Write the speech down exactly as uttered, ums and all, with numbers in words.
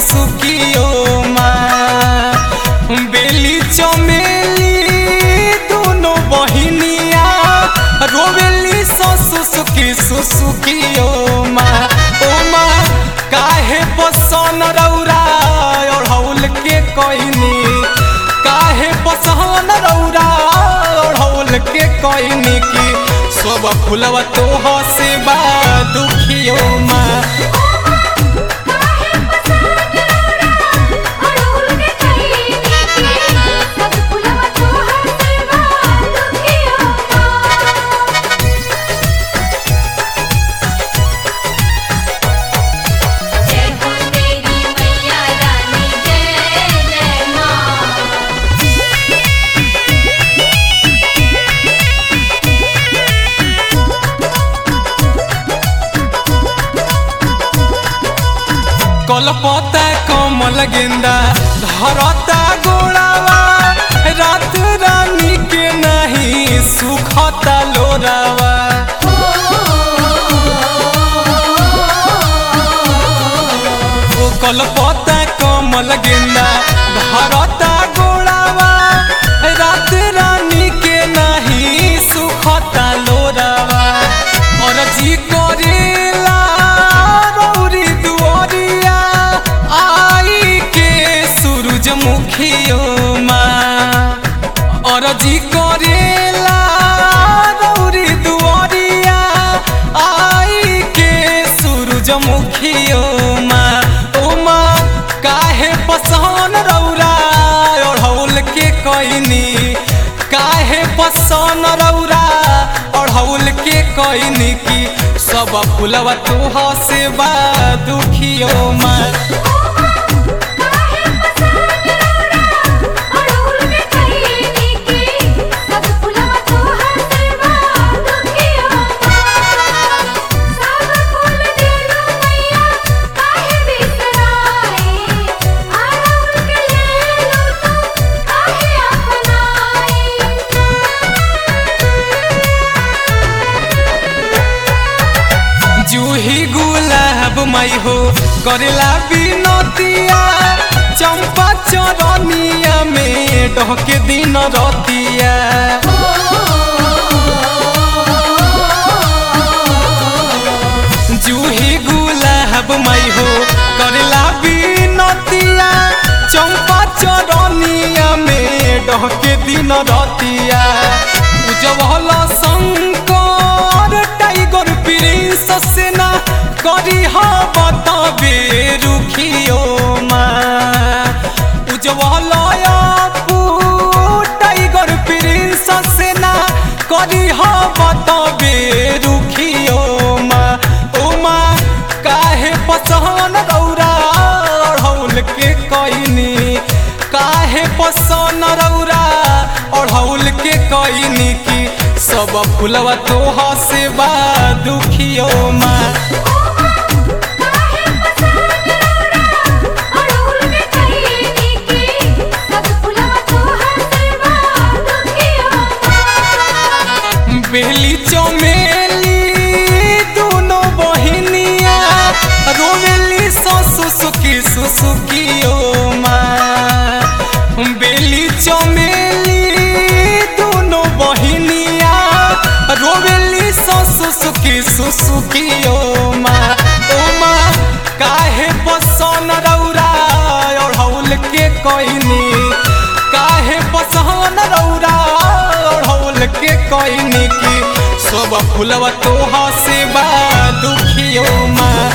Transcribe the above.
सुसुकियो माँ। बेली चमेली दोनों बहिनिया रोवेली सो सुसुकी सुसुकियो माँ। ओ माँ काहे पसन रौरा ओढ़ौल के कोइनी, काहे पसन रौरा ओढ़ौल के कोइनी की सब फुलवा तोह से बा दुखियो माँ। कलपता कमल गेंदा धरता गोड़ावा, रात रानी के नहीं सुखता लोरावा। ओ कलपता कमल गेंदा धरता गोड़ावा, रात रानी के नहीं सुखता लोरावा। और जी करेला रौरी दुआरिया आई के सूरजमुखियो माँ। और जी करेला रौरी दुआरिया आई के सूरजमुखियो माँ। ओ माँ काहे पसन रौरा ओढ़ौल के कोइनी, काहे पसन रौरा ओढ़ौल के कोइनी की सब फुलवा तोह से बा दुखियो माँ। जूही गुलाब मई हो करेला बिनतिया, चंपा चरनिया में डहके दिन रतिया। जूही गुलाब मई हो करेला बिनतिया, चंपा चरनिया में डहके दिन रतिया। उजवल शंकर टाइगर प्रिंस सेना करी हा बताबे रुखियो माँ। उजवल अपू टाइगर प्रिंस सेना करी हा बताबे रुखियो माँ। ओ माँ काहे पसन रौरा ओढ़ौल के कोइनी, काहे पसन रौरा ओढ़ौल के कोइनी की सब फुलवा तोह से बा दुखियो माँ। बेली चमेली दोनों बहिनिया रोवेली सो सुसुकी सुसुकियो माँ। बेली चमेली दोनों बहिनिया रोवेली सो सुसुकी सुसुकियो माँ। ओ माँ काहे पसन रौरा ओढ़ौल के कोइनी, काहे पसन रौरा ओढ़ौल के कोइनी की सब फुलवा तोह से बा दुखियो माँ।